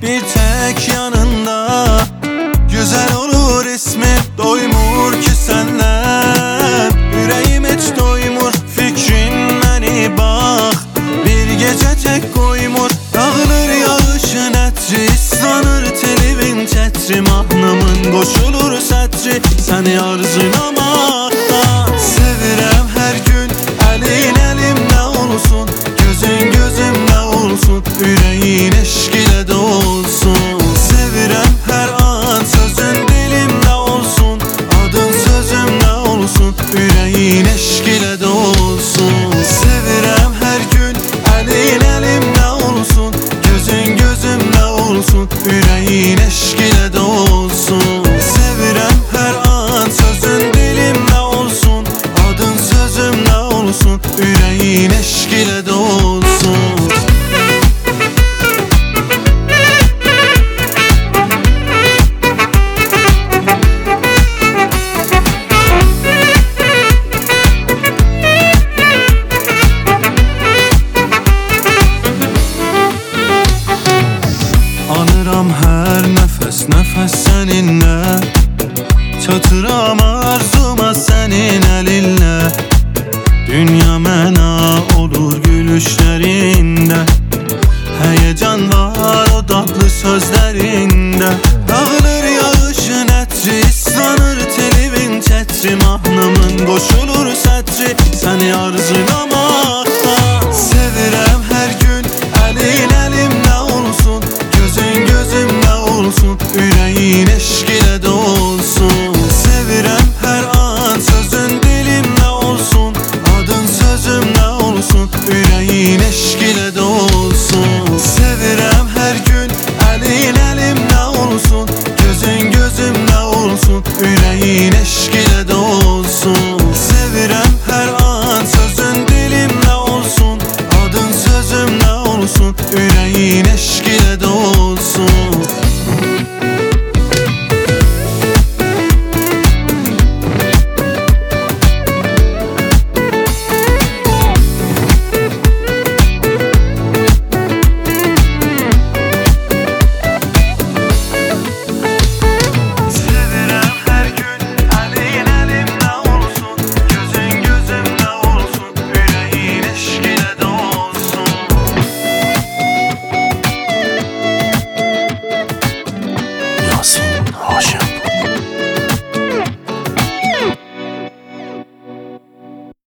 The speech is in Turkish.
bir tek yanında. Güzel olur ismin, doymur ki senden. Yüreğim hiç doymur, fikrin beni bak. Bir gece tek koymur, dağılır yağışın etri. Islanır telivin tetri, mahnımın koşulur setri. Seni arzulamakta sevirem her gün. Elin elimde olsun, gözün gözümde olsun. Yüreğin eşk ile dolsun. Sevirem her an, sözün dilimde olsun. Adın sözümde olsun, yüreğin eşk ile dolsun. Sevirem her gün, elin elimde olsun. Gözün gözümde olsun, yüreğin eşk ile dolsun. Sevirem her an, sözün dilimde olsun. Adın sözümde olsun, yüreğin eşk ile dolsun. Anıram her nefes nefes seninle. Çatıram arzuma senin elinle. Dünya məna olur gülüşlerinde. Heyecan var o tatlı sözlerinde. Dağılır yağışın etri, ıslanır telivin tetri. Mahnımın koşulur setri, seni arzulamakta. Sevirem her gün, elin elimde olsun. Gözün gözümde olsun, yüreğin eşk ile dolsun. Sevirem her an, sözün dilimde olsun. Adın sözümde olsun, yüreğin eşk ile dolsun. Sevirem her gün, elin elimde olsun. Gözün gözümde olsun, yüreğin eşk ile dolsun. Sevirem her an, sözün dilimde olsun. Adın sözümde olsun, yüreğin eşk ile dolsun. Yasin.